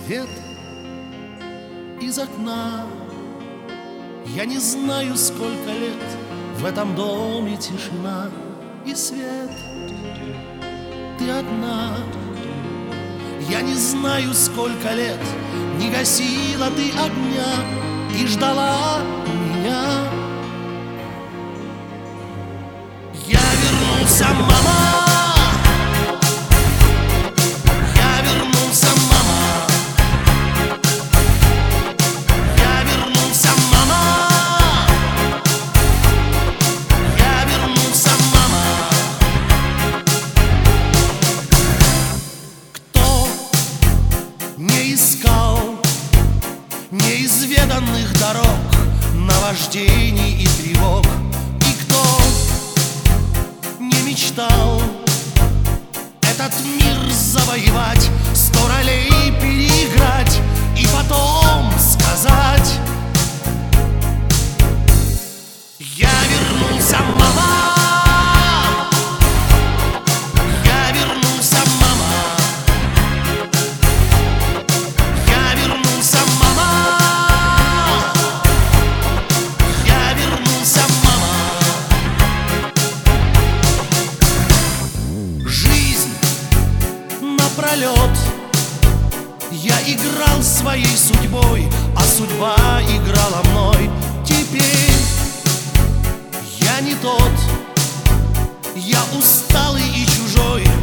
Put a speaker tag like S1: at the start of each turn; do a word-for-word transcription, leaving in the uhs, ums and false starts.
S1: свет из окна. Я не знаю, сколько лет в этом доме тишина и свет. Ты одна. Я не знаю, сколько лет не гасила ты огня и ждала меня. Я вернулся, мама. Я вернулся, мама. Я вернулся, мама. Я вернулся, мама. Кто не искал неизведанных дорог, наваждений и тревог, и кто не мечтал этот мир завоевать, сто ролей переиграть и потом сказать: я вернулся, мама. Я вернулся, мама. Я вернулся, мама. Я вернулся, мама. Жизнь напролет я играл своей судьбой, а судьба играла мной. Теперь я не тот, я усталый и чужой.